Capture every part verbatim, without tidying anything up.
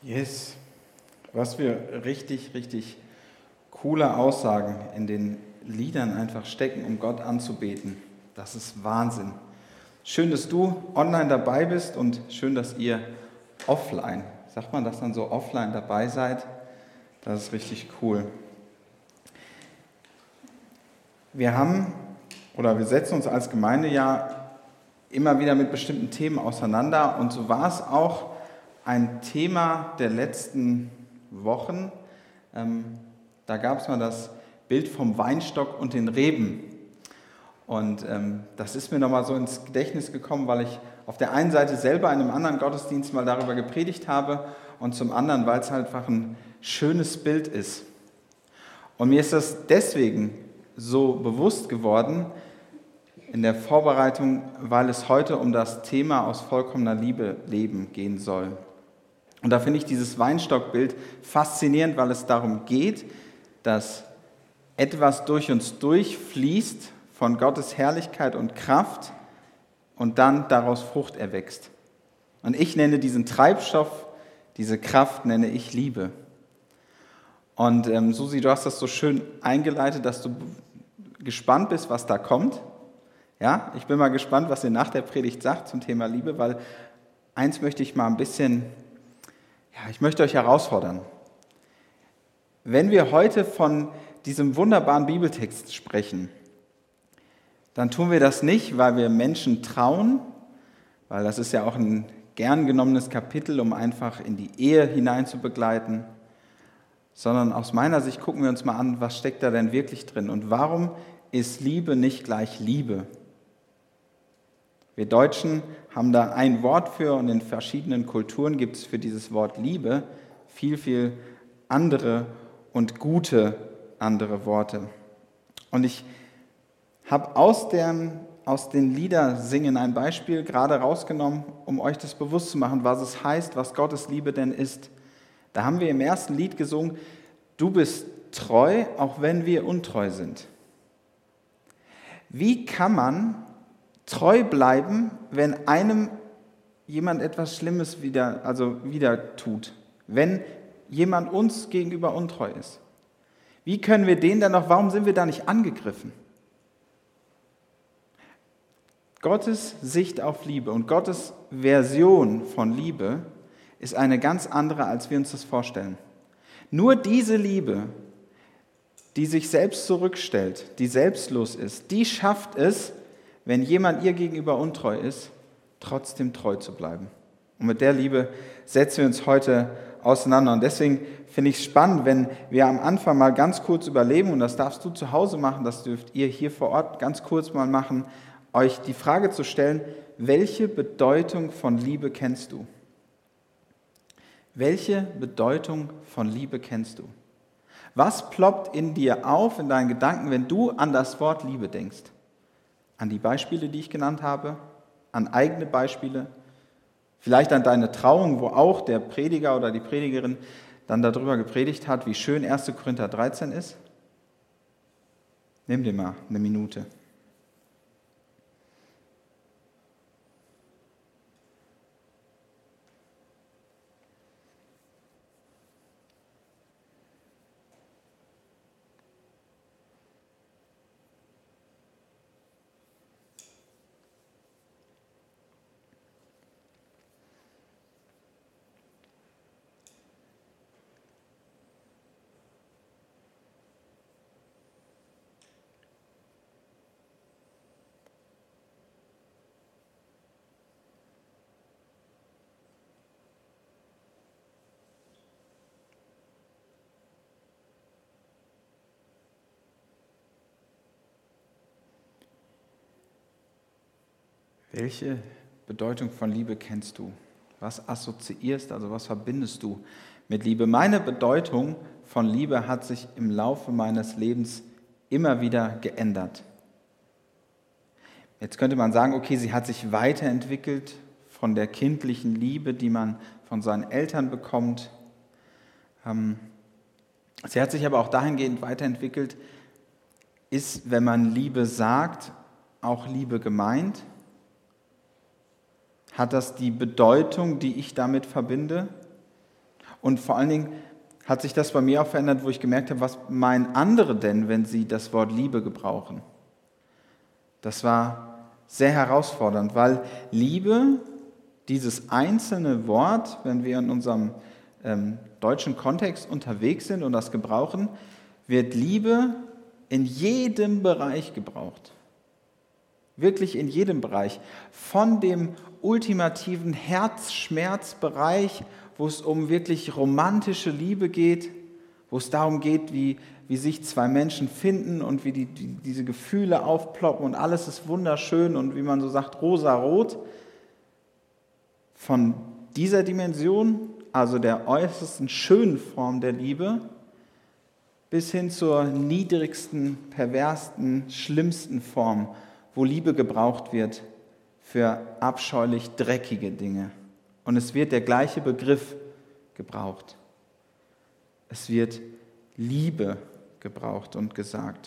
Yes, was für richtig, richtig coole Aussagen in den Liedern einfach stecken, um Gott anzubeten. Das ist Wahnsinn. Schön, dass du online dabei bist und schön, dass ihr offline, sagt man das dann so, offline dabei seid. Das ist richtig cool. Wir haben, oder wir setzen uns als Gemeinde ja immer wieder mit bestimmten Themen auseinander und so war es auch ein Thema der letzten Wochen. Ähm, da gab es mal das Bild vom Weinstock und den Reben. Und ähm, das ist mir nochmal so ins Gedächtnis gekommen, weil ich auf der einen Seite selber in einem anderen Gottesdienst mal darüber gepredigt habe und zum anderen, weil es halt einfach ein schönes Bild ist. Und mir ist das deswegen so bewusst geworden in der Vorbereitung, weil es heute um das Thema aus vollkommener Liebe leben gehen soll. Und da finde ich dieses Weinstockbild faszinierend, weil es darum geht, dass etwas durch uns durchfließt von Gottes Herrlichkeit und Kraft und dann daraus Frucht erwächst. Und ich nenne diesen Treibstoff, diese Kraft nenne ich Liebe. Und ähm, Susi, du hast das so schön eingeleitet, dass du gespannt bist, was da kommt. Ja, ich bin mal gespannt, was ihr nach der Predigt sagt zum Thema Liebe, weil eins möchte ich mal ein bisschen, ja, ich möchte euch herausfordern. Wenn wir heute von diesem wunderbaren Bibeltext sprechen, dann tun wir das nicht, weil wir Menschen trauen, weil das ist ja auch ein gern genommenes Kapitel, um einfach in die Ehe hinein zu begleiten, sondern aus meiner Sicht gucken wir uns mal an, was steckt da denn wirklich drin und warum ist Liebe nicht gleich Liebe? Wir Deutschen haben da ein Wort für und in verschiedenen Kulturen gibt es für dieses Wort Liebe viel, viel andere und gute andere Worte. Und ich habe aus, aus den Liedersingen ein Beispiel gerade rausgenommen, um euch das bewusst zu machen, was es heißt, was Gottes Liebe denn ist. Da haben wir im ersten Lied gesungen, du bist treu, auch wenn wir untreu sind. Wie kann man treu bleiben, wenn einem jemand etwas Schlimmes wieder, also wieder tut, wenn jemand uns gegenüber untreu ist? Wie können wir den dann noch, warum sind wir da nicht angegriffen? Gottes Sicht auf Liebe und Gottes Version von Liebe ist eine ganz andere, als wir uns das vorstellen. Nur diese Liebe, die sich selbst zurückstellt, die selbstlos ist, die schafft es, wenn jemand ihr gegenüber untreu ist, trotzdem treu zu bleiben. Und mit der Liebe setzen wir uns heute auseinander. Und deswegen finde ich es spannend, wenn wir am Anfang mal ganz kurz überlegen, und das darfst du zu Hause machen, das dürft ihr hier vor Ort ganz kurz mal machen, euch die Frage zu stellen, welche Bedeutung von Liebe kennst du? Welche Bedeutung von Liebe kennst du? Was ploppt in dir auf, in deinen Gedanken, wenn du an das Wort Liebe denkst? An die Beispiele, die ich genannt habe, an eigene Beispiele, vielleicht an deine Trauung, wo auch der Prediger oder die Predigerin dann darüber gepredigt hat, wie schön erster Korinther dreizehn ist. Nimm dir mal eine Minute. Welche Bedeutung von Liebe kennst du? Was assoziierst, also was verbindest du mit Liebe? Meine Bedeutung von Liebe hat sich im Laufe meines Lebens immer wieder geändert. Jetzt könnte man sagen, okay, sie hat sich weiterentwickelt von der kindlichen Liebe, die man von seinen Eltern bekommt. Sie hat sich aber auch dahingehend weiterentwickelt, ist, wenn man Liebe sagt, auch Liebe gemeint? Hat das die Bedeutung, die ich damit verbinde? Und vor allen Dingen hat sich das bei mir auch verändert, wo ich gemerkt habe, was meinen andere denn, wenn sie das Wort Liebe gebrauchen. Das war sehr herausfordernd, weil Liebe, dieses einzelne Wort, wenn wir in unserem ähm, deutschen Kontext unterwegs sind und das gebrauchen, wird Liebe in jedem Bereich gebraucht. Wirklich in jedem Bereich. Von dem ultimativen Herzschmerzbereich, wo es um wirklich romantische Liebe geht, wo es darum geht, wie, wie sich zwei Menschen finden und wie die, die, diese Gefühle aufploppen und alles ist wunderschön und wie man so sagt, rosarot. Von dieser Dimension, also der äußersten schönen Form der Liebe, bis hin zur niedrigsten, perversten, schlimmsten Form, wo Liebe gebraucht wird für abscheulich dreckige Dinge. Und es wird der gleiche Begriff gebraucht. Es wird Liebe gebraucht und gesagt.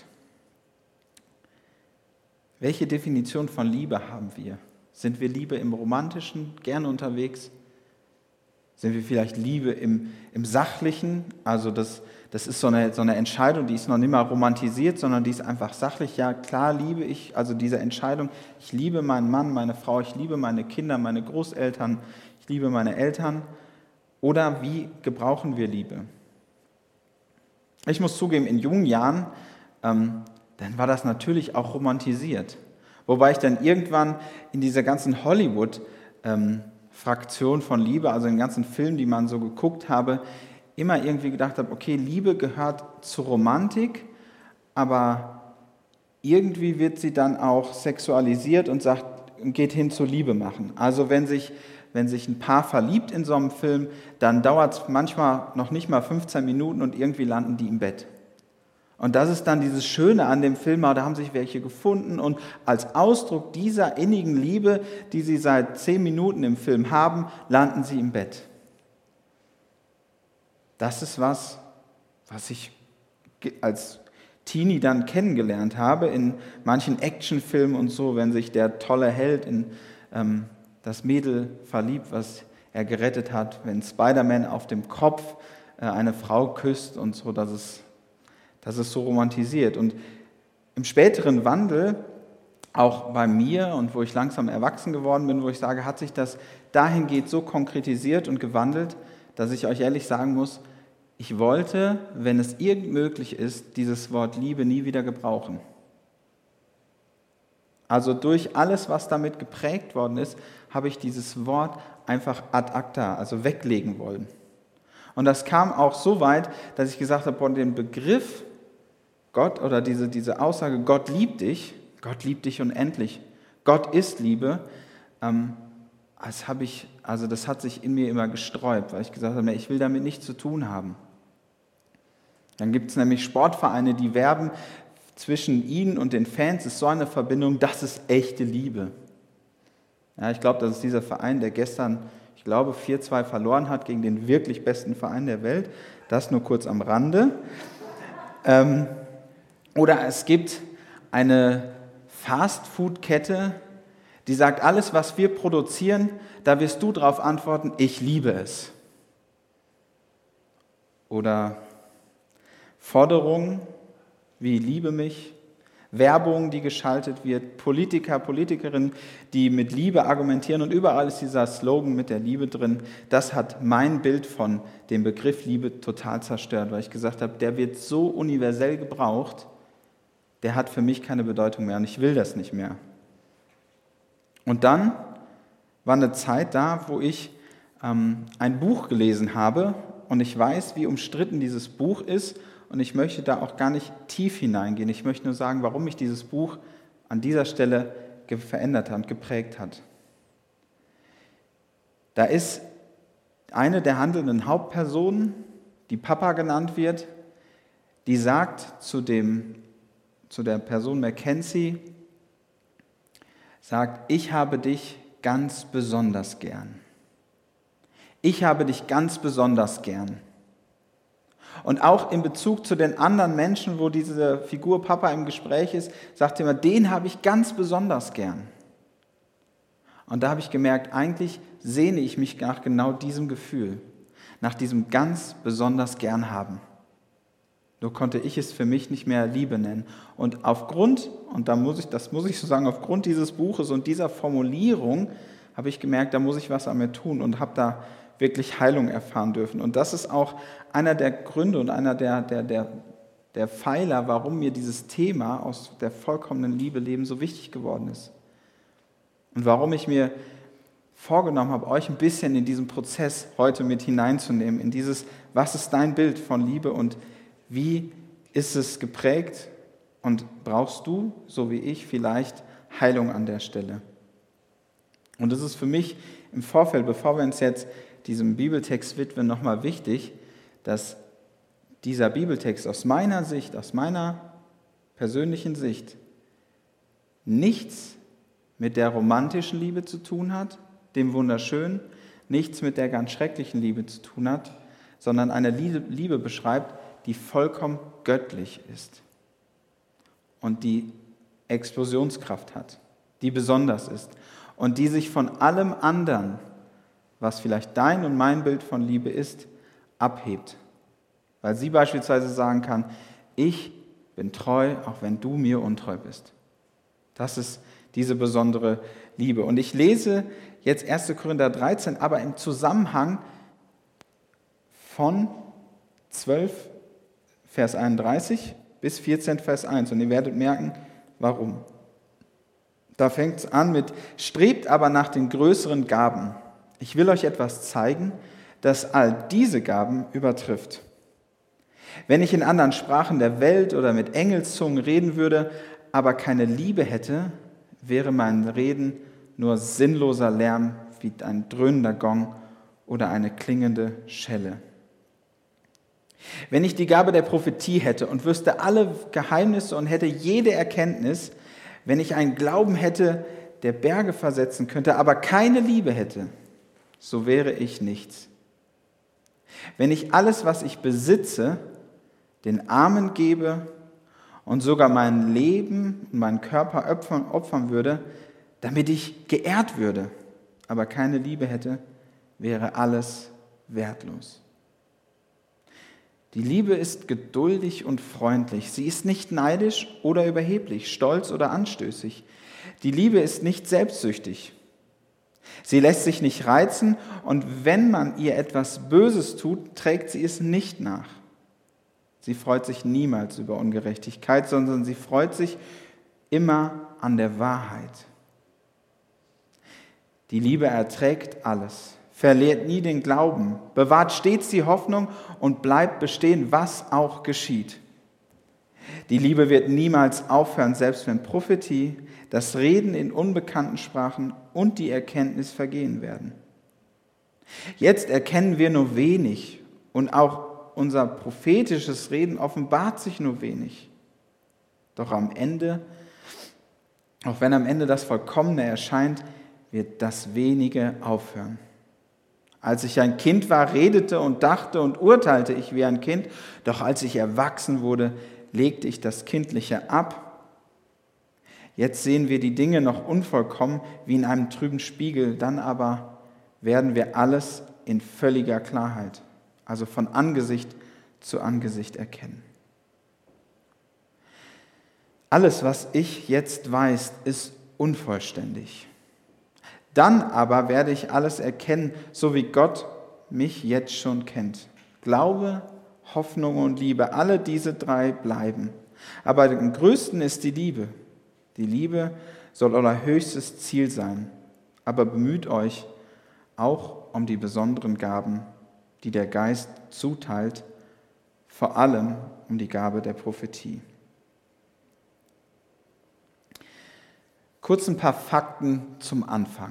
Welche Definition von Liebe haben wir? Sind wir Liebe im Romantischen, gerne unterwegs? Sind wir vielleicht Liebe im, im Sachlichen? Also das, das ist so eine, so eine Entscheidung, die ist noch nicht mal romantisiert, sondern die ist einfach sachlich. Ja, klar liebe ich, also diese Entscheidung, ich liebe meinen Mann, meine Frau, ich liebe meine Kinder, meine Großeltern, ich liebe meine Eltern. Oder wie gebrauchen wir Liebe? Ich muss zugeben, in jungen Jahren, ähm, dann war das natürlich auch romantisiert. Wobei ich dann irgendwann in dieser ganzen Hollywood- ähm, Fraktion von Liebe, also den ganzen Film, die man so geguckt habe, immer irgendwie gedacht habe, okay, Liebe gehört zur Romantik, aber irgendwie wird sie dann auch sexualisiert und sagt, geht hin zu Liebe machen. Also wenn sich, wenn sich ein Paar verliebt in so einem Film, dann dauert es manchmal noch nicht mal fünfzehn Minuten und irgendwie landen die im Bett. Und das ist dann dieses Schöne an dem Film, da haben sich welche gefunden und als Ausdruck dieser innigen Liebe, die sie seit zehn Minuten im Film haben, landen sie im Bett. Das ist was, was ich als Teenie dann kennengelernt habe in manchen Actionfilmen und so, wenn sich der tolle Held in ähm, das Mädel verliebt, was er gerettet hat, wenn Spider-Man auf dem Kopf äh, eine Frau küsst und so, dass es Das ist so romantisiert. Und im späteren Wandel, auch bei mir und wo ich langsam erwachsen geworden bin, wo ich sage, hat sich das dahingehend so konkretisiert und gewandelt, dass ich euch ehrlich sagen muss, ich wollte, wenn es irgend möglich ist, dieses Wort Liebe nie wieder gebrauchen. Also durch alles, was damit geprägt worden ist, habe ich dieses Wort einfach ad acta, also weglegen wollen. Und das kam auch so weit, dass ich gesagt habe, den Begriff Gott oder diese, diese Aussage, Gott liebt dich, Gott liebt dich unendlich, Gott ist Liebe, ähm, das, habe ich, also das hat sich in mir immer gesträubt, weil ich gesagt habe, nee, ich will damit nichts zu tun haben. Dann gibt es nämlich Sportvereine, die werben, zwischen ihnen und den Fans ist so eine Verbindung, das ist echte Liebe. Ja, ich glaube, das ist dieser Verein, der gestern, ich glaube, vier zwei verloren hat gegen den wirklich besten Verein der Welt. Das nur kurz am Rande. Ähm, Oder es gibt eine Fast-Food-Kette, die sagt, alles, was wir produzieren, da wirst du darauf antworten, ich liebe es. Oder Forderungen wie liebe mich, Werbung, die geschaltet wird, Politiker, Politikerinnen, die mit Liebe argumentieren und überall ist dieser Slogan mit der Liebe drin. Das hat mein Bild von dem Begriff Liebe total zerstört, weil ich gesagt habe, der wird so universell gebraucht, der hat für mich keine Bedeutung mehr und ich will das nicht mehr. Und dann war eine Zeit da, wo ich ähm, ein Buch gelesen habe und ich weiß, wie umstritten dieses Buch ist und ich möchte da auch gar nicht tief hineingehen. Ich möchte nur sagen, warum mich dieses Buch an dieser Stelle verändert hat, geprägt hat. Da ist eine der handelnden Hauptpersonen, die Papa genannt wird, die sagt zu dem zu der Person Mackenzie, sagt, ich habe dich ganz besonders gern. Ich habe dich ganz besonders gern. Und auch in Bezug zu den anderen Menschen, wo diese Figur Papa im Gespräch ist, sagt er immer, den habe ich ganz besonders gern. Und da habe ich gemerkt, eigentlich sehne ich mich nach genau diesem Gefühl. nach diesem ganz besonders gern haben. Nur konnte ich es für mich nicht mehr Liebe nennen. Und aufgrund, und da muss ich, das muss ich so sagen, aufgrund dieses Buches und dieser Formulierung habe ich gemerkt, da muss ich was an mir tun und habe da wirklich Heilung erfahren dürfen. Und das ist auch einer der Gründe und einer der, der, der, der Pfeiler, warum mir dieses Thema aus der vollkommenen Liebe leben so wichtig geworden ist. Und warum ich mir vorgenommen habe, euch ein bisschen in diesen Prozess heute mit hineinzunehmen, in dieses, was ist dein Bild von Liebe und wie ist es geprägt und brauchst du, so wie ich, vielleicht Heilung an der Stelle? Und es ist für mich im Vorfeld, bevor wir uns jetzt diesem Bibeltext widmen, nochmal wichtig, dass dieser Bibeltext aus meiner Sicht, aus meiner persönlichen Sicht, nichts mit der romantischen Liebe zu tun hat, dem Wunderschönen, nichts mit der ganz schrecklichen Liebe zu tun hat, sondern eine Liebe beschreibt, die vollkommen göttlich ist und die Explosionskraft hat, die besonders ist und die sich von allem anderen, was vielleicht dein und mein Bild von Liebe ist, abhebt. Weil sie beispielsweise sagen kann, ich bin treu, auch wenn du mir untreu bist. Das ist diese besondere Liebe. Und ich lese jetzt erster Korinther dreizehn, aber im Zusammenhang von zwölf, Vers einunddreißig bis vierzehn, Vers eins. Und ihr werdet merken, warum. Da fängt es an mit, strebt aber nach den größeren Gaben. Ich will euch etwas zeigen, das all diese Gaben übertrifft. Wenn ich in anderen Sprachen der Welt oder mit Engelszungen reden würde, aber keine Liebe hätte, wäre mein Reden nur sinnloser Lärm wie ein dröhnender Gong oder eine klingende Schelle. Wenn ich die Gabe der Prophetie hätte und wüsste alle Geheimnisse und hätte jede Erkenntnis, wenn ich einen Glauben hätte, der Berge versetzen könnte, aber keine Liebe hätte, so wäre ich nichts. Wenn ich alles, was ich besitze, den Armen gebe und sogar mein Leben und meinen Körper opfern, opfern würde, damit ich geehrt würde, aber keine Liebe hätte, wäre alles wertlos. Die Liebe ist geduldig und freundlich. Sie ist nicht neidisch oder überheblich, stolz oder anstößig. Die Liebe ist nicht selbstsüchtig. Sie lässt sich nicht reizen und wenn man ihr etwas Böses tut, trägt sie es nicht nach. Sie freut sich niemals über Ungerechtigkeit, sondern sie freut sich immer an der Wahrheit. Die Liebe erträgt alles, verliert nie den Glauben, bewahrt stets die Hoffnung und bleibt bestehen, was auch geschieht. Die Liebe wird niemals aufhören, selbst wenn Prophetie, das Reden in unbekannten Sprachen und die Erkenntnis vergehen werden. Jetzt erkennen wir nur wenig und auch unser prophetisches Reden offenbart sich nur wenig. Doch am Ende, auch wenn am Ende das Vollkommene erscheint, wird das Wenige aufhören. Als ich ein Kind war, redete und dachte und urteilte ich wie ein Kind, doch als ich erwachsen wurde, legte ich das Kindliche ab. Jetzt sehen wir die Dinge noch unvollkommen wie in einem trüben Spiegel, dann aber werden wir alles in völliger Klarheit, also von Angesicht zu Angesicht erkennen. Alles, was ich jetzt weiß, ist unvollständig. Dann aber werde ich alles erkennen, so wie Gott mich jetzt schon kennt. Glaube, Hoffnung und Liebe, alle diese drei bleiben. Aber am größten ist die Liebe. Die Liebe soll euer höchstes Ziel sein. Aber bemüht euch auch um die besonderen Gaben, die der Geist zuteilt, vor allem um die Gabe der Prophetie. Kurz ein paar Fakten zum Anfang.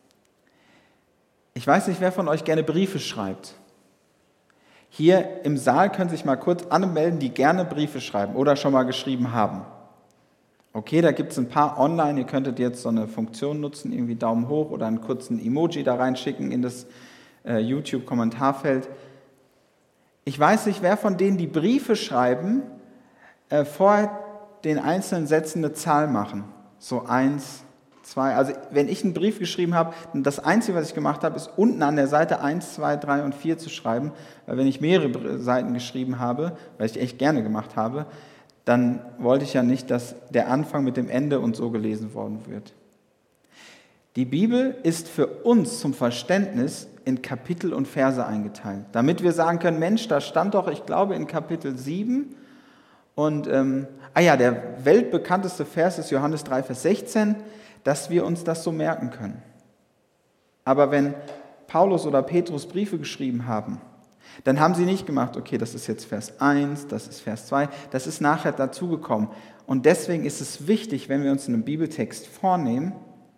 Ich weiß nicht, wer von euch gerne Briefe schreibt. Hier im Saal können sich mal kurz anmelden, die gerne Briefe schreiben oder schon mal geschrieben haben. Okay, da gibt es ein paar online, ihr könntet jetzt so eine Funktion nutzen, irgendwie Daumen hoch oder einen kurzen Emoji da reinschicken in das äh, YouTube-Kommentarfeld. Ich weiß nicht, wer von denen, die Briefe schreiben, äh, vor den einzelnen Sätzen eine Zahl machen. So eins, zwei, also wenn ich einen Brief geschrieben habe, das Einzige, was ich gemacht habe, ist unten an der Seite eins, zwei, drei und vier zu schreiben, weil wenn ich mehrere Seiten geschrieben habe, weil ich echt gerne gemacht habe, dann wollte ich ja nicht, dass der Anfang mit dem Ende und so gelesen worden wird. Die Bibel ist für uns zum Verständnis in Kapitel und Verse eingeteilt, damit wir sagen können, Mensch, da stand doch, ich glaube, in Kapitel sieben und, ähm, ah ja, der weltbekannteste Vers ist Johannes drei, Vers sechzehn, dass wir uns das so merken können. Aber wenn Paulus oder Petrus Briefe geschrieben haben, dann haben sie nicht gemacht, okay, das ist jetzt Vers eins, das ist Vers zwei, das ist nachher dazugekommen. Und deswegen ist es wichtig, wenn wir uns einen Bibeltext vornehmen,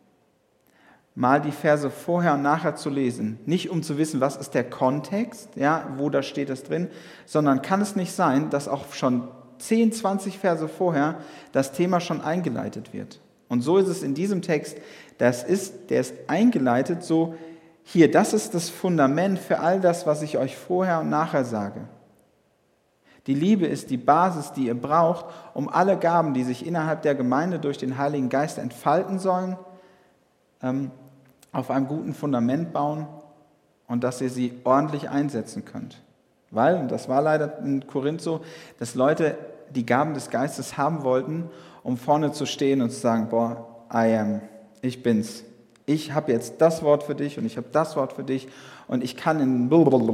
mal die Verse vorher und nachher zu lesen. Nicht um zu wissen, was ist der Kontext, ja, wo da steht das drin, sondern kann es nicht sein, dass auch schon zehn, zwanzig Verse vorher das Thema schon eingeleitet wird. Und so ist es in diesem Text, das ist, der ist eingeleitet so, hier, das ist das Fundament für all das, was ich euch vorher und nachher sage. Die Liebe ist die Basis, die ihr braucht, um alle Gaben, die sich innerhalb der Gemeinde durch den Heiligen Geist entfalten sollen, ähm, auf einem guten Fundament bauen und dass ihr sie ordentlich einsetzen könnt. Weil, und das war leider in Korinth so, dass Leute die Gaben des Geistes haben wollten, um vorne zu stehen und zu sagen, boah, I am, ich bin's. Ich habe jetzt das Wort für dich und ich habe das Wort für dich und ich kann in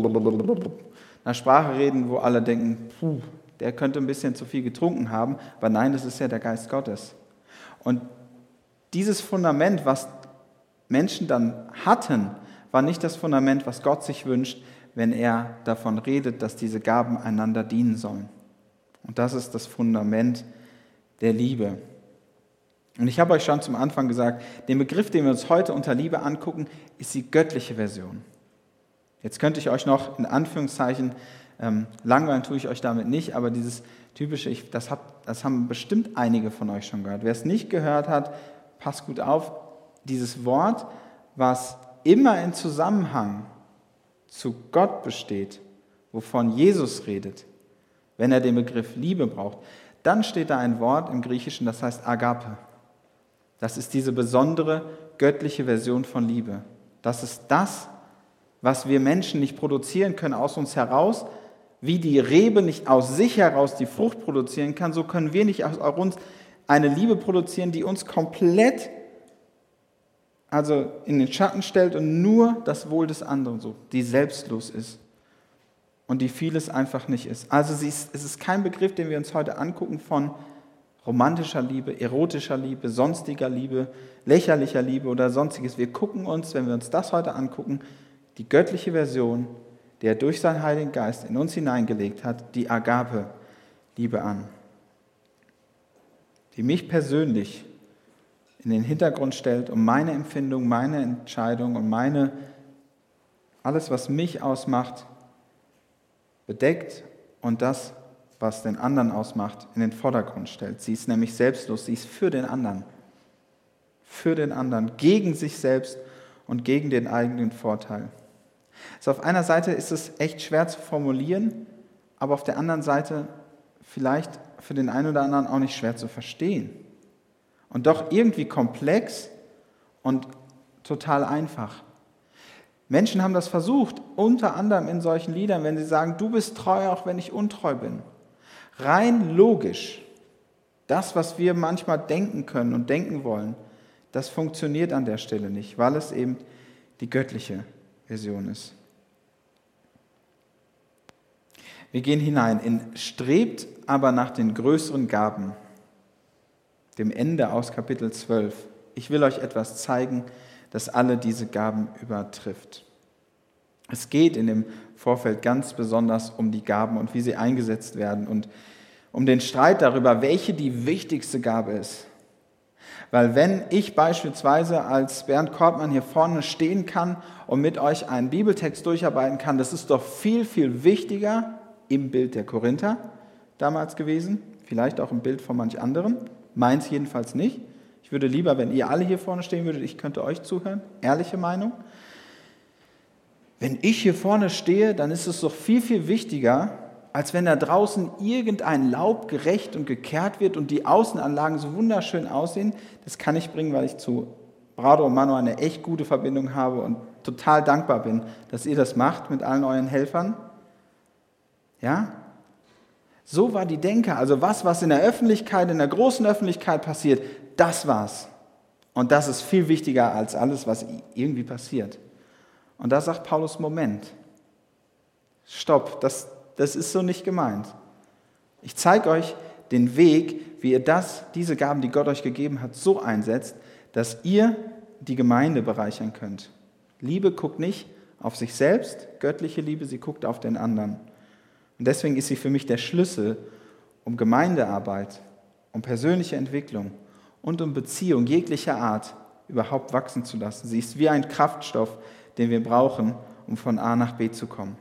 einer Sprache reden, wo alle denken, puh, der könnte ein bisschen zu viel getrunken haben, aber nein, das ist ja der Geist Gottes. Und dieses Fundament, was Menschen dann hatten, war nicht das Fundament, was Gott sich wünscht, wenn er davon redet, dass diese Gaben einander dienen sollen. Und das ist das Fundament der Liebe. Und ich habe euch schon zum Anfang gesagt, den Begriff, den wir uns heute unter Liebe angucken, ist die göttliche Version. Jetzt könnte ich euch noch in Anführungszeichen, ähm, langweilen tue ich euch damit nicht, aber dieses typische, ich, das, hab, das haben bestimmt einige von euch schon gehört. Wer es nicht gehört hat, passt gut auf, dieses Wort, was immer in Zusammenhang zu Gott besteht, wovon Jesus redet, wenn er den Begriff Liebe braucht, dann steht da ein Wort im Griechischen, das heißt Agape. Das ist diese besondere göttliche Version von Liebe. Das ist das, was wir Menschen nicht produzieren können aus uns heraus, wie die Rebe nicht aus sich heraus die Frucht produzieren kann, so können wir nicht aus uns eine Liebe produzieren, die uns komplett also in den Schatten stellt und nur das Wohl des anderen sucht, die selbstlos ist und die vieles einfach nicht ist. Also sie ist, es ist kein Begriff, den wir uns heute angucken von romantischer Liebe, erotischer Liebe, sonstiger Liebe, lächerlicher Liebe oder sonstiges. Wir gucken uns, wenn wir uns das heute angucken, die göttliche Version, die er durch seinen Heiligen Geist in uns hineingelegt hat, die Agape-Liebe an, die mich persönlich in den Hintergrund stellt, um meine Empfindung, meine Entscheidung und meine, alles, was mich ausmacht, bedeckt und das, was den anderen ausmacht, in den Vordergrund stellt. Sie ist nämlich selbstlos, sie ist für den anderen. Für den anderen, gegen sich selbst und gegen den eigenen Vorteil. Also auf einer Seite ist es echt schwer zu formulieren, aber auf der anderen Seite vielleicht für den einen oder anderen auch nicht schwer zu verstehen. Und doch irgendwie komplex und total einfach. Menschen haben das versucht, unter anderem in solchen Liedern, wenn sie sagen, du bist treu, auch wenn ich untreu bin. Rein logisch, das, was wir manchmal denken können und denken wollen, das funktioniert an der Stelle nicht, weil es eben die göttliche Version ist. Wir gehen hinein in strebt aber nach den größeren Gaben, dem Ende aus Kapitel zwölf. Ich will euch etwas zeigen, das alle diese Gaben übertrifft. Es geht in dem Vorfeld ganz besonders um die Gaben und wie sie eingesetzt werden und um den Streit darüber, welche die wichtigste Gabe ist. Weil wenn ich beispielsweise als Bernd Kortmann hier vorne stehen kann und mit euch einen Bibeltext durcharbeiten kann, das ist doch viel, viel wichtiger im Bild der Korinther damals gewesen, vielleicht auch im Bild von manch anderen, meins jedenfalls nicht. Ich würde lieber, wenn ihr alle hier vorne stehen würdet, ich könnte euch zuhören, ehrliche Meinung. Wenn ich hier vorne stehe, dann ist es doch viel, viel wichtiger als wenn da draußen irgendein Laub gerecht und gekehrt wird und die Außenanlagen so wunderschön aussehen. Das kann ich bringen, weil ich zu Brado und Manu eine echt gute Verbindung habe und total dankbar bin, dass ihr das macht mit allen euren Helfern. Ja? So war die Denke. Also was, was in der Öffentlichkeit, in der großen Öffentlichkeit passiert, das war's. Und das ist viel wichtiger als alles, was irgendwie passiert. Und da sagt Paulus, Moment, stopp, das, das ist so nicht gemeint. Ich zeige euch den Weg, wie ihr das, diese Gaben, die Gott euch gegeben hat, so einsetzt, dass ihr die Gemeinde bereichern könnt. Liebe guckt nicht auf sich selbst, göttliche Liebe, sie guckt auf den anderen. Und deswegen ist sie für mich der Schlüssel, um Gemeindearbeit, um persönliche Entwicklung und um Beziehung jeglicher Art überhaupt wachsen zu lassen. Sie ist wie ein Kraftstoff, den wir brauchen, um von A nach B zu kommen.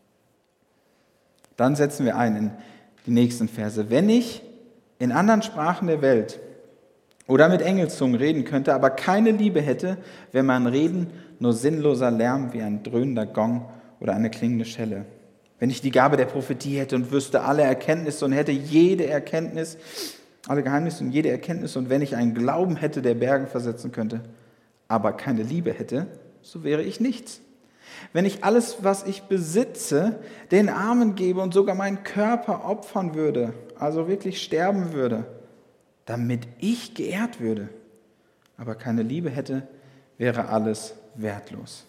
Dann setzen wir ein in die nächsten Verse. Wenn ich in anderen Sprachen der Welt oder mit Engelszungen reden könnte, aber keine Liebe hätte, wäre mein Reden nur sinnloser Lärm wie ein dröhnender Gong oder eine klingende Schelle. Wenn ich die Gabe der Prophetie hätte und wüsste alle Erkenntnisse und hätte jede Erkenntnis, alle Geheimnisse und jede Erkenntnis, und wenn ich einen Glauben hätte, der Bergen versetzen könnte, aber keine Liebe hätte, so wäre ich nichts. Wenn ich alles, was ich besitze, den Armen gebe und sogar meinen Körper opfern würde, also wirklich sterben würde, damit ich geehrt würde, aber keine Liebe hätte, wäre alles wertlos.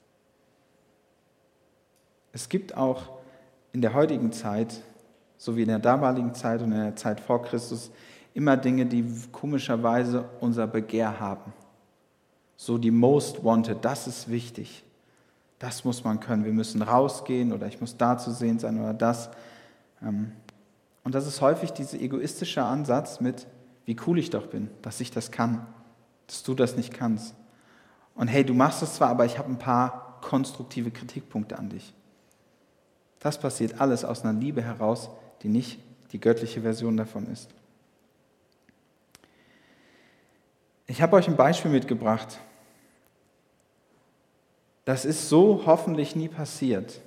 Es gibt auch in der heutigen Zeit, so wie in der damaligen Zeit und in der Zeit vor Christus, immer Dinge, die komischerweise unser Begehr haben. So die Most Wanted, das ist wichtig. Das muss man können. Wir müssen rausgehen oder ich muss da zu sehen sein oder das. Und das ist häufig dieser egoistische Ansatz mit, wie cool ich doch bin, dass ich das kann, dass du das nicht kannst. Und hey, du machst es zwar, aber ich habe ein paar konstruktive Kritikpunkte an dich. Das passiert alles aus einer Liebe heraus, die nicht die göttliche Version davon ist. Ich habe euch ein Beispiel mitgebracht. Das ist so hoffentlich nie passiert.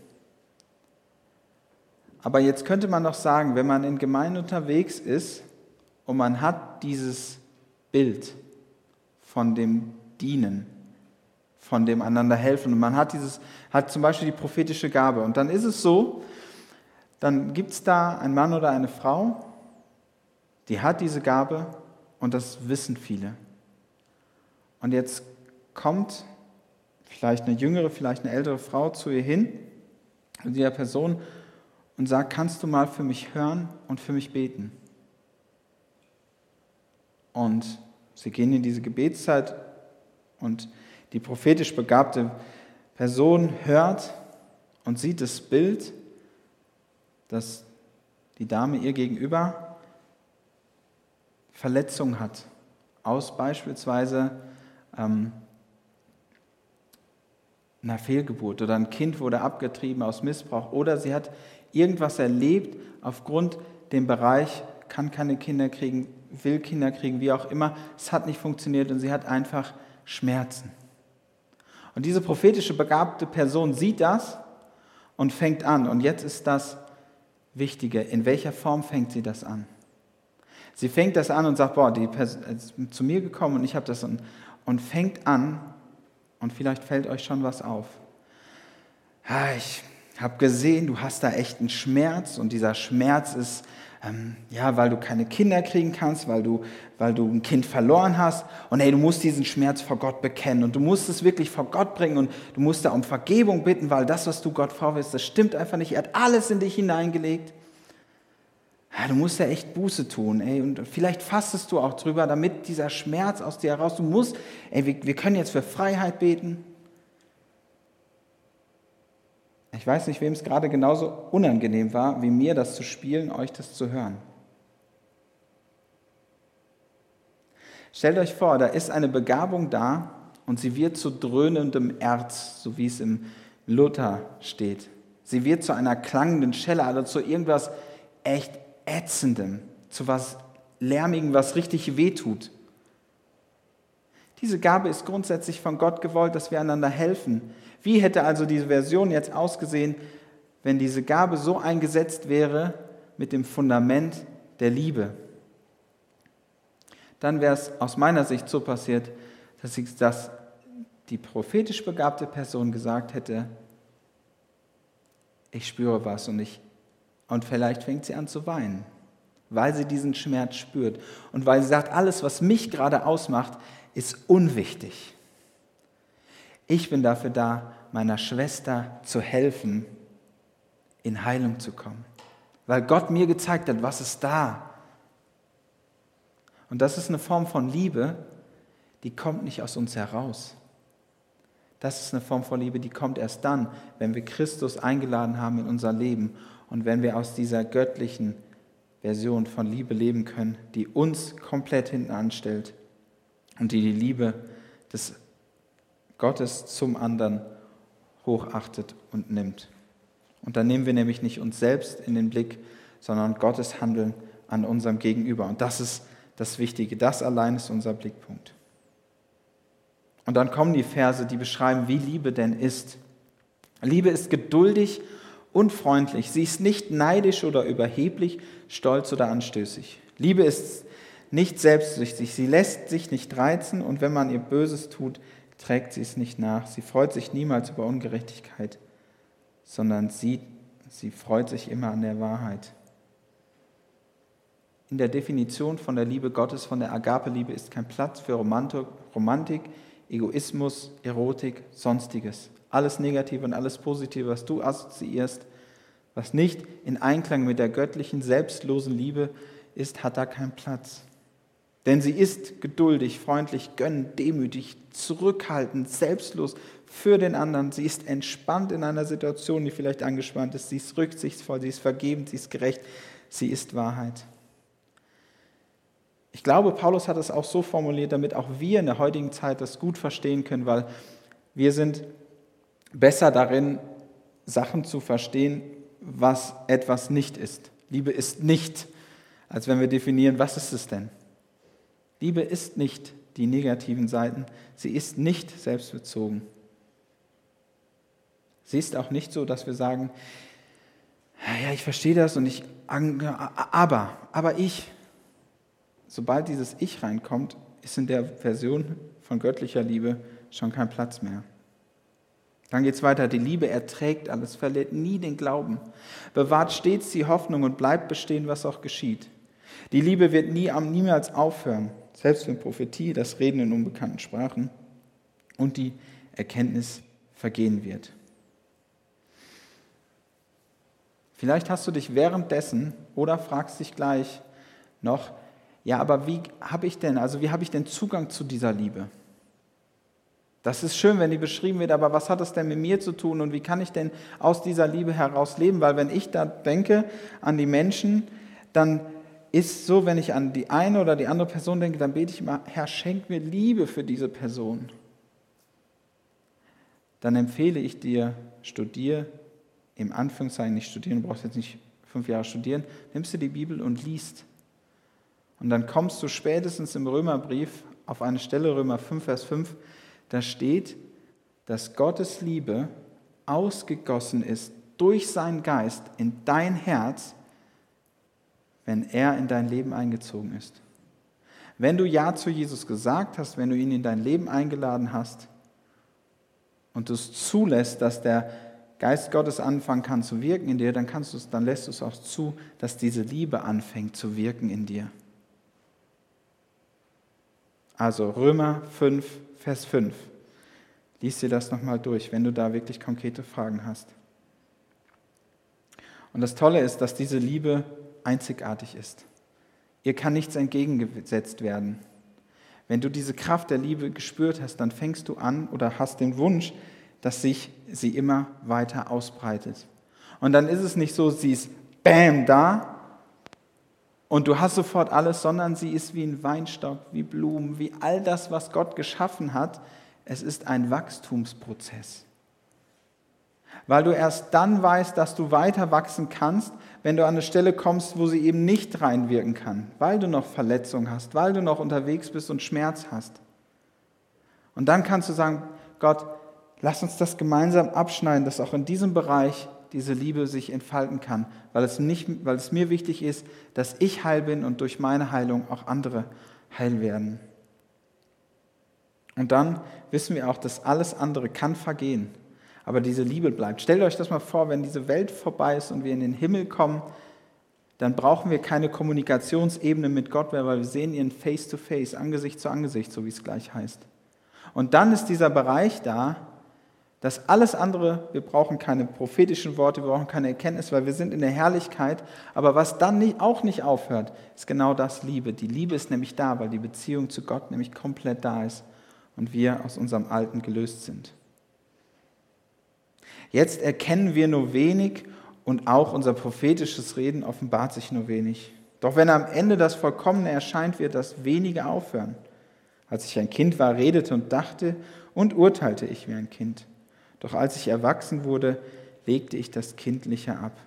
Aber jetzt könnte man doch sagen, wenn man in Gemeinden unterwegs ist und man hat dieses Bild von dem Dienen, von dem einander helfen und man hat dieses, hat zum Beispiel die prophetische Gabe und dann ist es so, dann gibt es da einen Mann oder eine Frau, die hat diese Gabe und das wissen viele. Und jetzt kommt vielleicht eine jüngere, vielleicht eine ältere Frau zu ihr hin, zu dieser Person und sagt, kannst du mal für mich hören und für mich beten? Und sie gehen in diese Gebetszeit und die prophetisch begabte Person hört und sieht das Bild, dass die Dame ihr gegenüber Verletzungen hat, aus beispielsweise ähm, einer Fehlgeburt oder ein Kind wurde abgetrieben aus Missbrauch oder sie hat irgendwas erlebt aufgrund dem Bereich, kann keine Kinder kriegen, will Kinder kriegen, wie auch immer, es hat nicht funktioniert und sie hat einfach Schmerzen. Und diese prophetische begabte Person sieht das und fängt an. Und jetzt ist das Wichtige, in welcher Form fängt sie das an? Sie fängt das an und sagt, boah, die Person ist zu mir gekommen und ich habe das und, und fängt an und vielleicht fällt euch schon was auf. Ja, ich habe gesehen, du hast da echt einen Schmerz und dieser Schmerz ist, ähm, ja, weil du keine Kinder kriegen kannst, weil du, weil du ein Kind verloren hast und hey, du musst diesen Schmerz vor Gott bekennen und du musst es wirklich vor Gott bringen und du musst da um Vergebung bitten, weil das, was du Gott vorwirfst, das stimmt einfach nicht, er hat alles in dich hineingelegt. Ja, du musst ja echt Buße tun, ey, und vielleicht fastest du auch drüber, damit dieser Schmerz aus dir heraus, du musst, ey, wir, wir können jetzt für Freiheit beten. Ich weiß nicht, wem es gerade genauso unangenehm war, wie mir das zu spielen, euch das zu hören. Stellt euch vor, da ist eine Begabung da und sie wird zu dröhnendem Erz, so wie es im Luther steht. Sie wird zu einer klangenden Schelle, also zu irgendwas echt Ätzendem, zu was Lärmigem, was richtig wehtut. Diese Gabe ist grundsätzlich von Gott gewollt, dass wir einander helfen. Wie hätte also diese Version jetzt ausgesehen, wenn diese Gabe so eingesetzt wäre mit dem Fundament der Liebe. Dann wäre es aus meiner Sicht so passiert, dass, ich, dass die prophetisch begabte Person gesagt hätte, ich spüre was und ich, und vielleicht fängt sie an zu weinen, weil sie diesen Schmerz spürt und weil sie sagt, alles, was mich gerade ausmacht, ist unwichtig. Ich bin dafür da, meiner Schwester zu helfen, in Heilung zu kommen, weil Gott mir gezeigt hat, was ist da. Und das ist eine Form von Liebe, die kommt nicht aus uns heraus. Das ist eine Form von Liebe, die kommt erst dann, wenn wir Christus eingeladen haben in unser Leben und wenn wir aus dieser göttlichen Version von Liebe leben können, die uns komplett hinten anstellt und die die Liebe des Gottes zum anderen hochachtet und nimmt. Und dann nehmen wir nämlich nicht uns selbst in den Blick, sondern Gottes Handeln an unserem Gegenüber. Und das ist das Wichtige, das allein ist unser Blickpunkt. Und dann kommen die Verse, die beschreiben, wie Liebe denn ist. Liebe ist geduldig und freundlich. Sie ist nicht neidisch oder überheblich, stolz oder anstößig. Liebe ist nicht selbstsüchtig. Sie lässt sich nicht reizen und wenn man ihr Böses tut, trägt sie es nicht nach. Sie freut sich niemals über Ungerechtigkeit, sondern sie, sie freut sich immer an der Wahrheit. In der Definition von der Liebe Gottes, von der Agape-Liebe, ist kein Platz für Romantik, Romantik Egoismus, Erotik, Sonstiges. Alles Negative und alles Positive, was du assoziierst, was nicht in Einklang mit der göttlichen, selbstlosen Liebe ist, hat da keinen Platz. Denn sie ist geduldig, freundlich, gönnend, demütig, zurückhaltend, selbstlos für den anderen. Sie ist entspannt in einer Situation, die vielleicht angespannt ist. Sie ist rücksichtsvoll, sie ist vergebend, sie ist gerecht, sie ist Wahrheit. Ich glaube, Paulus hat es auch so formuliert, damit auch wir in der heutigen Zeit das gut verstehen können, weil wir sind besser darin, Sachen zu verstehen, was etwas nicht ist. Liebe ist nicht, als wenn wir definieren, was ist es denn? Liebe ist nicht die negativen Seiten, sie ist nicht selbstbezogen. Sie ist auch nicht so, dass wir sagen, ja, ich verstehe das und ich, aber, aber ich. Sobald dieses Ich reinkommt, ist in der Version von göttlicher Liebe schon kein Platz mehr. Dann geht es weiter. Die Liebe erträgt alles, verliert nie den Glauben, bewahrt stets die Hoffnung und bleibt bestehen, was auch geschieht. Die Liebe wird nie, niemals aufhören, selbst wenn Prophetie, das Reden in unbekannten Sprachen und die Erkenntnis vergehen wird. Vielleicht hast du dich währenddessen oder fragst dich gleich noch, ja, aber wie habe ich denn, also wie habe ich denn Zugang zu dieser Liebe? Das ist schön, wenn die beschrieben wird, aber was hat das denn mit mir zu tun und wie kann ich denn aus dieser Liebe heraus leben? Weil wenn ich da denke an die Menschen, dann ist so, wenn ich an die eine oder die andere Person denke, dann bete ich immer, Herr, schenk mir Liebe für diese Person. Dann empfehle ich dir, studier, im Anführungszeichen nicht studieren, du brauchst jetzt nicht fünf Jahre studieren, nimmst du die Bibel und liest. Und dann kommst du spätestens im Römerbrief auf eine Stelle, Römer fünf, Vers fünf, da steht, dass Gottes Liebe ausgegossen ist durch seinen Geist in dein Herz, wenn er in dein Leben eingezogen ist. Wenn du Ja zu Jesus gesagt hast, wenn du ihn in dein Leben eingeladen hast und du es zulässt, dass der Geist Gottes anfangen kann zu wirken in dir, dann, kannst du es, dann lässt du es auch zu, dass diese Liebe anfängt zu wirken in dir. Also Römer fünf, Vers fünf. Lies dir das nochmal durch, wenn du da wirklich konkrete Fragen hast. Und das Tolle ist, dass diese Liebe einzigartig ist. Ihr kann nichts entgegengesetzt werden. Wenn du diese Kraft der Liebe gespürt hast, dann fängst du an oder hast den Wunsch, dass sich sie immer weiter ausbreitet. Und dann ist es nicht so, sie ist bam da und du hast sofort alles, sondern sie ist wie ein Weinstock, wie Blumen, wie all das, was Gott geschaffen hat. Es ist ein Wachstumsprozess. Weil du erst dann weißt, dass du weiter wachsen kannst, wenn du an eine Stelle kommst, wo sie eben nicht reinwirken kann, weil du noch Verletzung hast, weil du noch unterwegs bist und Schmerz hast. Und dann kannst du sagen, Gott, lass uns das gemeinsam abschneiden, dass auch in diesem Bereich diese Liebe sich entfalten kann, weil es, nicht, weil es mir wichtig ist, dass ich heil bin und durch meine Heilung auch andere heil werden. Und dann wissen wir auch, dass alles andere kann vergehen, aber diese Liebe bleibt. Stellt euch das mal vor, wenn diese Welt vorbei ist und wir in den Himmel kommen, dann brauchen wir keine Kommunikationsebene mit Gott mehr, weil wir sehen ihn face to face, Angesicht zu Angesicht, so wie es gleich heißt. Und dann ist dieser Bereich da, dass alles andere, wir brauchen keine prophetischen Worte, wir brauchen keine Erkenntnis, weil wir sind in der Herrlichkeit. Aber was dann nicht, auch nicht aufhört, ist genau das Liebe. Die Liebe ist nämlich da, weil die Beziehung zu Gott nämlich komplett da ist und wir aus unserem Alten gelöst sind. Jetzt erkennen wir nur wenig und auch unser prophetisches Reden offenbart sich nur wenig. Doch wenn am Ende das Vollkommene erscheint, wird das Wenige aufhören. Als ich ein Kind war, redete und dachte und urteilte ich wie ein Kind. Doch als ich erwachsen wurde, legte ich das Kindliche ab.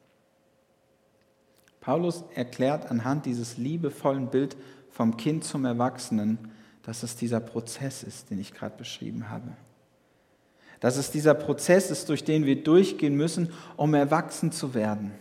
Paulus erklärt anhand dieses liebevollen Bild vom Kind zum Erwachsenen, dass es dieser Prozess ist, den ich gerade beschrieben habe. Dass es dieser Prozess ist, durch den wir durchgehen müssen, um erwachsen zu werden.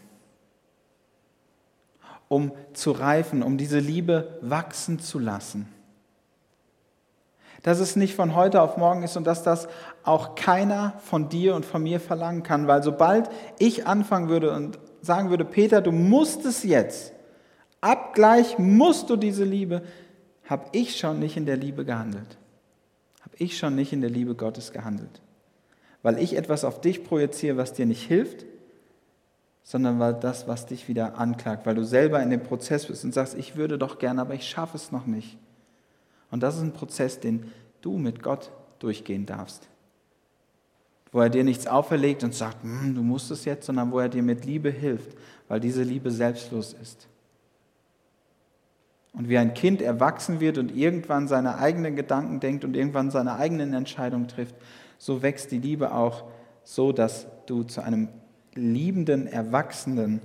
Um zu reifen, um diese Liebe wachsen zu lassen. Dass es nicht von heute auf morgen ist und dass das auch keiner von dir und von mir verlangen kann, weil sobald ich anfangen würde und sagen würde, Peter, du musst es jetzt, ab gleich musst du diese Liebe, habe ich schon nicht in der Liebe gehandelt. Habe ich schon nicht in der Liebe Gottes gehandelt. Weil ich etwas auf dich projiziere, was dir nicht hilft, sondern weil das, was dich wieder anklagt, weil du selber in dem Prozess bist und sagst, ich würde doch gerne, aber ich schaffe es noch nicht. Und das ist ein Prozess, den du mit Gott durchgehen darfst. Wo er dir nichts auferlegt und sagt, hm, du musst es jetzt, sondern wo er dir mit Liebe hilft, weil diese Liebe selbstlos ist. Und wie ein Kind erwachsen wird und irgendwann seine eigenen Gedanken denkt und irgendwann seine eigenen Entscheidungen trifft, so wächst die Liebe auch so, dass du zu einem liebenden, erwachsenen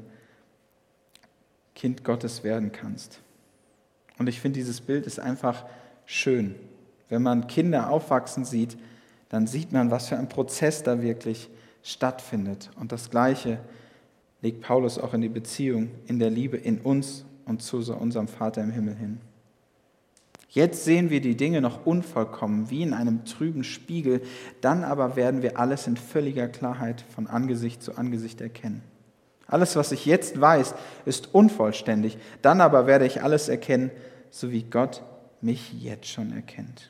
Kind Gottes werden kannst. Und ich finde, dieses Bild ist einfach schön. Wenn man Kinder aufwachsen sieht, dann sieht man, was für ein Prozess da wirklich stattfindet. Und das Gleiche legt Paulus auch in die Beziehung, in der Liebe in uns und zu unserem Vater im Himmel hin. Jetzt sehen wir die Dinge noch unvollkommen, wie in einem trüben Spiegel, dann aber werden wir alles in völliger Klarheit von Angesicht zu Angesicht erkennen. Alles, was ich jetzt weiß, ist unvollständig, dann aber werde ich alles erkennen, so wie Gott mich jetzt schon erkennt.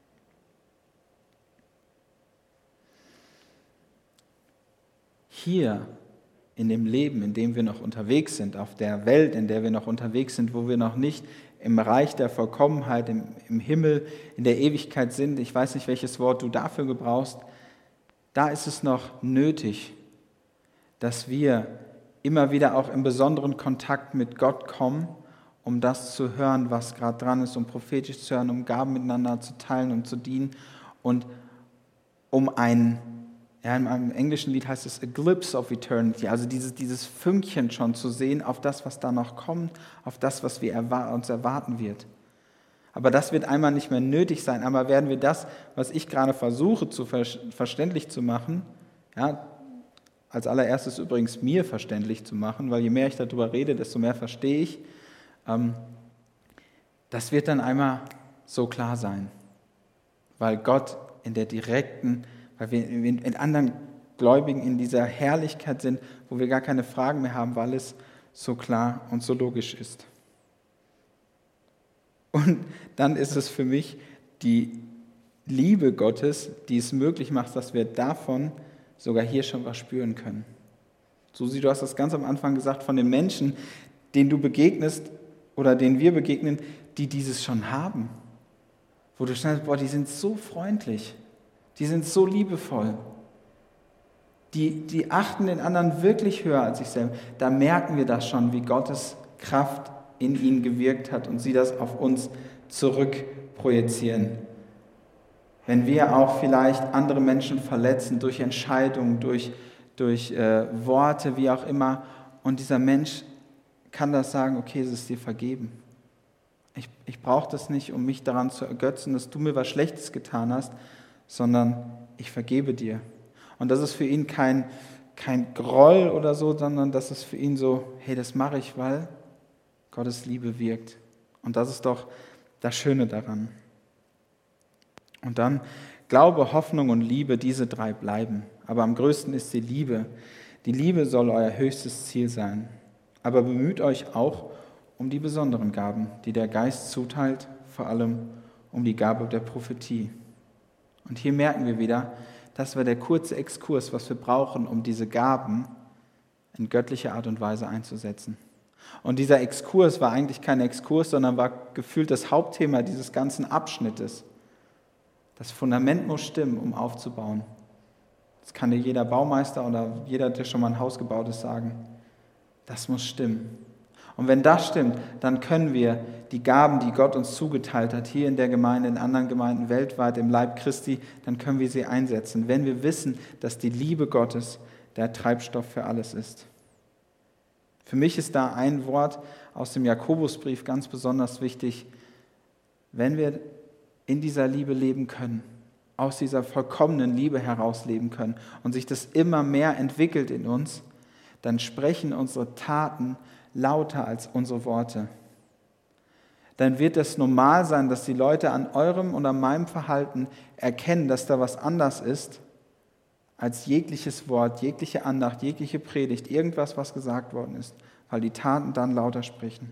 Hier in dem Leben, in dem wir noch unterwegs sind, auf der Welt, in der wir noch unterwegs sind, wo wir noch nicht im Reich der Vollkommenheit, im, im Himmel, in der Ewigkeit sind, ich weiß nicht, welches Wort du dafür gebrauchst, da ist es noch nötig, dass wir immer wieder auch in besonderen Kontakt mit Gott kommen, um das zu hören, was gerade dran ist, um prophetisch zu hören, um Gaben miteinander zu teilen und zu dienen und um ein, ja, in einem englischen Lied heißt es a glimpse of eternity, also dieses, dieses Fünkchen schon zu sehen auf das, was da noch kommt, auf das, was wir erwar- uns erwarten wird. Aber das wird einmal nicht mehr nötig sein, einmal werden wir das, was ich gerade versuche zu ver- verständlich zu machen, ja, als allererstes übrigens mir verständlich zu machen, weil je mehr ich darüber rede, desto mehr verstehe ich. Das wird dann einmal so klar sein, weil Gott in der direkten, weil wir in anderen Gläubigen in dieser Herrlichkeit sind, wo wir gar keine Fragen mehr haben, weil es so klar und so logisch ist. Und dann ist es für mich die Liebe Gottes, die es möglich macht, dass wir davon sogar hier schon was spüren können. Susi, du hast das ganz am Anfang gesagt, von den Menschen, denen du begegnest oder denen wir begegnen, die dieses schon haben. Wo du schnell, boah, die sind so freundlich, die sind so liebevoll, die, die achten den anderen wirklich höher als sich selbst. Da merken wir das schon, wie Gottes Kraft in ihnen gewirkt hat und sie das auf uns zurückprojizieren. Wenn wir auch vielleicht andere Menschen verletzen durch Entscheidungen, durch, durch äh, Worte, wie auch immer, und dieser Mensch kann das sagen, okay, es ist dir vergeben. Ich, ich brauche das nicht, um mich daran zu ergötzen, dass du mir was Schlechtes getan hast, sondern ich vergebe dir. Und das ist für ihn kein, kein Groll oder so, sondern das ist für ihn so, hey, das mache ich, weil Gottes Liebe wirkt. Und das ist doch das Schöne daran. Und dann Glaube, Hoffnung und Liebe, diese drei bleiben. Aber am größten ist die Liebe. Die Liebe soll euer höchstes Ziel sein. Aber bemüht euch auch um die besonderen Gaben, die der Geist zuteilt, vor allem um die Gabe der Prophetie. Und hier merken wir wieder, das war der kurze Exkurs, was wir brauchen, um diese Gaben in göttlicher Art und Weise einzusetzen. Und dieser Exkurs war eigentlich kein Exkurs, sondern war gefühlt das Hauptthema dieses ganzen Abschnittes. Das Fundament muss stimmen, um aufzubauen. Das kann dir jeder Baumeister oder jeder, der schon mal ein Haus gebaut ist, sagen. Das muss stimmen. Und wenn das stimmt, dann können wir die Gaben, die Gott uns zugeteilt hat, hier in der Gemeinde, in anderen Gemeinden weltweit, im Leib Christi, dann können wir sie einsetzen, wenn wir wissen, dass die Liebe Gottes der Treibstoff für alles ist. Für mich ist da ein Wort aus dem Jakobusbrief ganz besonders wichtig. Wenn wir in dieser Liebe leben können, aus dieser vollkommenen Liebe heraus leben können und sich das immer mehr entwickelt in uns, dann sprechen unsere Taten lauter als unsere Worte. Dann wird es normal sein, dass die Leute an eurem und an meinem Verhalten erkennen, dass da was anders ist, als jegliches Wort, jegliche Andacht, jegliche Predigt, irgendwas, was gesagt worden ist, weil die Taten dann lauter sprechen.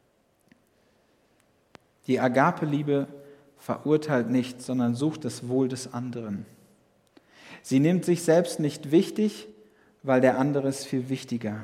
Die Agape-Liebe verurteilt nicht, sondern sucht das Wohl des anderen. Sie nimmt sich selbst nicht wichtig, weil der andere ist viel wichtiger.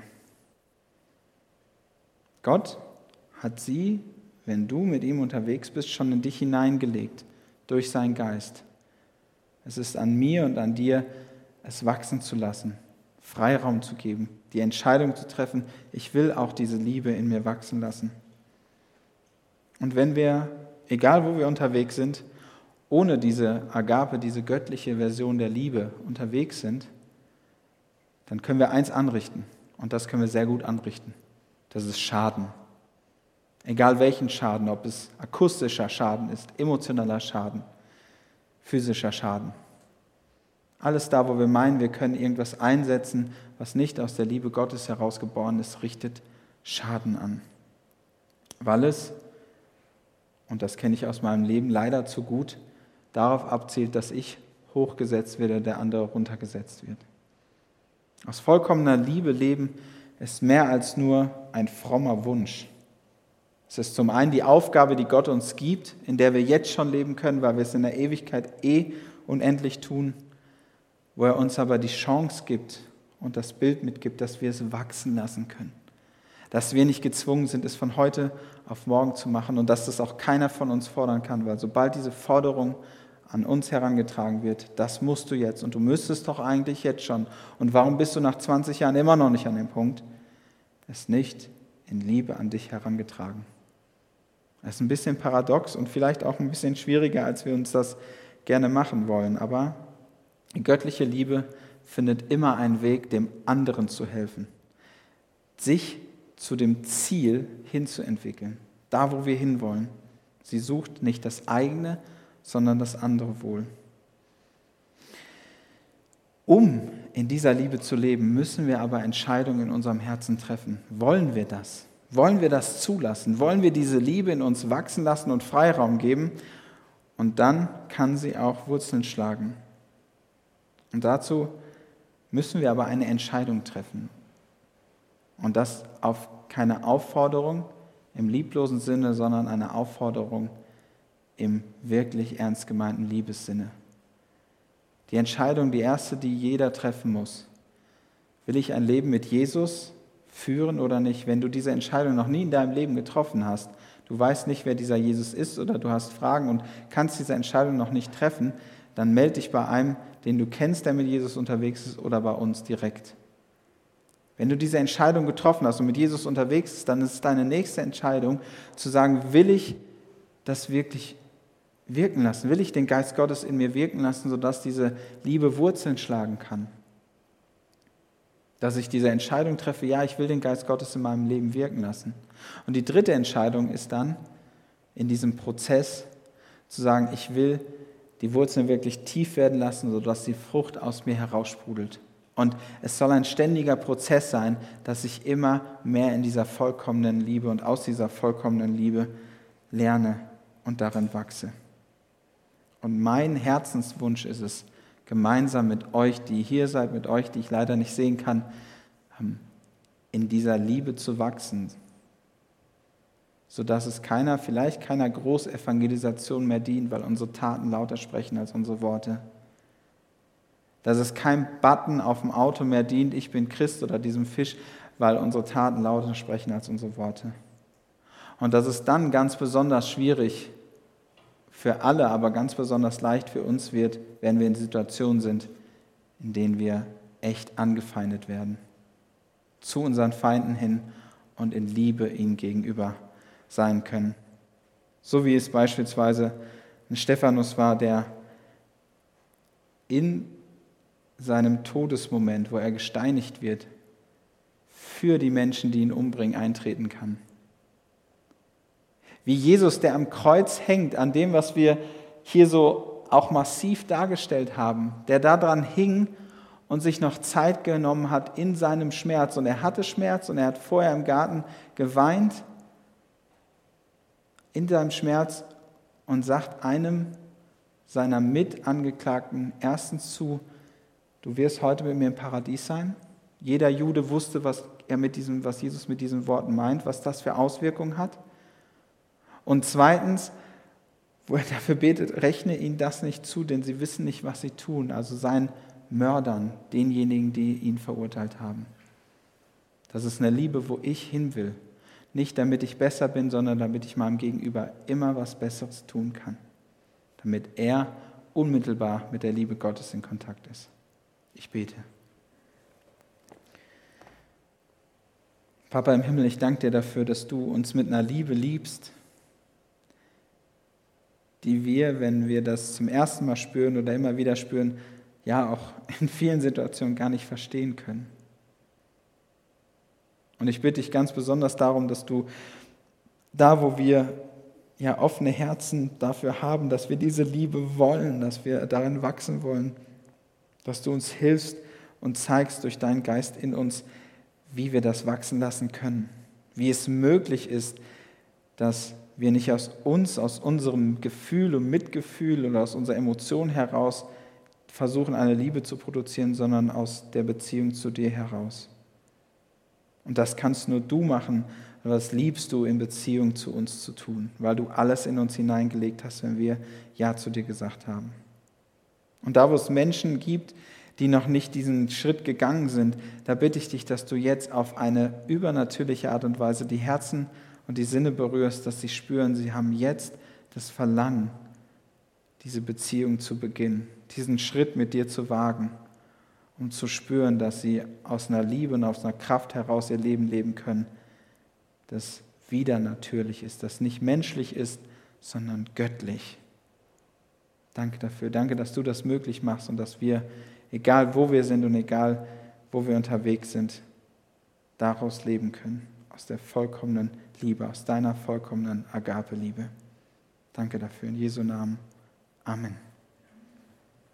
Gott hat sie, wenn du mit ihm unterwegs bist, schon in dich hineingelegt, durch seinen Geist. Es ist an mir und an dir, es wachsen zu lassen, Freiraum zu geben, die Entscheidung zu treffen, ich will auch diese Liebe in mir wachsen lassen. Und wenn wir, egal wo wir unterwegs sind, ohne diese Agape, diese göttliche Version der Liebe unterwegs sind, dann können wir eins anrichten. Und das können wir sehr gut anrichten. Das ist Schaden. Egal welchen Schaden, ob es akustischer Schaden ist, emotionaler Schaden, physischer Schaden. Alles da, wo wir meinen, wir können irgendwas einsetzen, was nicht aus der Liebe Gottes herausgeboren ist, richtet Schaden an. Weil es, und das kenne ich aus meinem Leben leider zu gut, darauf abzielt, dass ich hochgesetzt werde, der andere runtergesetzt wird. Aus vollkommener Liebe leben ist mehr als nur ein frommer Wunsch. Es ist zum einen die Aufgabe, die Gott uns gibt, in der wir jetzt schon leben können, weil wir es in der Ewigkeit eh unendlich tun, wo er uns aber die Chance gibt und das Bild mitgibt, dass wir es wachsen lassen können. Dass wir nicht gezwungen sind, es von heute auf morgen zu machen und dass das auch keiner von uns fordern kann, weil sobald diese Forderung an uns herangetragen wird, das musst du jetzt und du müsstest doch eigentlich jetzt schon. Und warum bist du nach zwanzig Jahren immer noch nicht an dem Punkt? Es ist nicht in Liebe an dich herangetragen. Das ist ein bisschen paradox und vielleicht auch ein bisschen schwieriger, als wir uns das gerne machen wollen. Aber die göttliche Liebe findet immer einen Weg, dem anderen zu helfen, sich zu dem Ziel hinzuentwickeln, da wo wir hinwollen. Sie sucht nicht das eigene, sondern das andere Wohl. Um in dieser Liebe zu leben, müssen wir aber Entscheidungen in unserem Herzen treffen. Wollen wir das? Wollen wir das zulassen? Wollen wir diese Liebe in uns wachsen lassen und Freiraum geben? Und dann kann sie auch Wurzeln schlagen. Und dazu müssen wir aber eine Entscheidung treffen. Und das auf keine Aufforderung im lieblosen Sinne, sondern eine Aufforderung im wirklich ernst gemeinten Liebessinne. Die Entscheidung, die erste, die jeder treffen muss. Will ich ein Leben mit Jesus führen oder nicht? Wenn du diese Entscheidung noch nie in deinem Leben getroffen hast, du weißt nicht, wer dieser Jesus ist oder du hast Fragen und kannst diese Entscheidung noch nicht treffen, dann melde dich bei einem, den du kennst, der mit Jesus unterwegs ist, oder bei uns direkt. Wenn du diese Entscheidung getroffen hast und mit Jesus unterwegs bist, dann ist es deine nächste Entscheidung, zu sagen, will ich das wirklich wirken lassen? Will ich den Geist Gottes in mir wirken lassen, sodass diese Liebe Wurzeln schlagen kann? Dass ich diese Entscheidung treffe, ja, ich will den Geist Gottes in meinem Leben wirken lassen. Und die dritte Entscheidung ist dann, in diesem Prozess zu sagen, ich will die Wurzeln wirklich tief werden lassen, sodass die Frucht aus mir heraussprudelt. Und es soll ein ständiger Prozess sein, dass ich immer mehr in dieser vollkommenen Liebe und aus dieser vollkommenen Liebe lerne und darin wachse. Und mein Herzenswunsch ist es, gemeinsam mit euch, die hier seid, mit euch, die ich leider nicht sehen kann, in dieser Liebe zu wachsen, sodass es keiner, vielleicht keiner Großevangelisation mehr dient, weil unsere Taten lauter sprechen als unsere Worte. Dass es kein Button auf dem Auto mehr dient, ich bin Christ oder diesem Fisch, weil unsere Taten lauter sprechen als unsere Worte. Und dass es dann ganz besonders schwierig für alle, aber ganz besonders leicht für uns wird, wenn wir in Situationen sind, in denen wir echt angefeindet werden. Zu unseren Feinden hin und in Liebe ihnen gegenüber sein können. So wie es beispielsweise ein Stephanus war, der in seinem Todesmoment, wo er gesteinigt wird, für die Menschen, die ihn umbringen, eintreten kann. Wie Jesus, der am Kreuz hängt, an dem, was wir hier so auch massiv dargestellt haben, der daran hing und sich noch Zeit genommen hat in seinem Schmerz. Und er hatte Schmerz und er hat vorher im Garten geweint in seinem Schmerz und sagt einem seiner Mitangeklagten erstens zu: Du wirst heute mit mir im Paradies sein. Jeder Jude wusste, was er mit diesem, was Jesus mit diesen Worten meint, was das für Auswirkungen hat. Und zweitens, wo er dafür betet, rechne ihnen das nicht zu, denn sie wissen nicht, was sie tun. Also seinen Mördern, denjenigen, die ihn verurteilt haben. Das ist eine Liebe, wo ich hin will. Nicht damit ich besser bin, sondern damit ich meinem Gegenüber immer was Besseres tun kann. Damit er unmittelbar mit der Liebe Gottes in Kontakt ist. Ich bete. Papa im Himmel, ich danke dir dafür, dass du uns mit einer Liebe liebst, die wir, wenn wir das zum ersten Mal spüren oder immer wieder spüren, ja auch in vielen Situationen gar nicht verstehen können. Und ich bitte dich ganz besonders darum, dass du da, wo wir ja offene Herzen dafür haben, dass wir diese Liebe wollen, dass wir darin wachsen wollen, dass du uns hilfst und zeigst durch deinen Geist in uns, wie wir das wachsen lassen können, wie es möglich ist, dass wir nicht aus uns, aus unserem Gefühl und Mitgefühl oder aus unserer Emotion heraus versuchen, eine Liebe zu produzieren, sondern aus der Beziehung zu dir heraus. Und das kannst nur du machen, aber das liebst du in Beziehung zu uns zu tun, weil du alles in uns hineingelegt hast, wenn wir Ja zu dir gesagt haben. Und da, wo es Menschen gibt, die noch nicht diesen Schritt gegangen sind, da bitte ich dich, dass du jetzt auf eine übernatürliche Art und Weise die Herzen und die Sinne berührst, dass sie spüren, sie haben jetzt das Verlangen, diese Beziehung zu beginnen, diesen Schritt mit dir zu wagen, um zu spüren, dass sie aus einer Liebe und aus einer Kraft heraus ihr Leben leben können, das wieder natürlich ist, das nicht menschlich ist, sondern göttlich. Danke dafür. Danke, dass du das möglich machst und dass wir, egal wo wir sind und egal wo wir unterwegs sind, daraus leben können, aus der vollkommenen Liebe, aus deiner vollkommenen Agape-Liebe. Danke dafür. In Jesu Namen. Amen.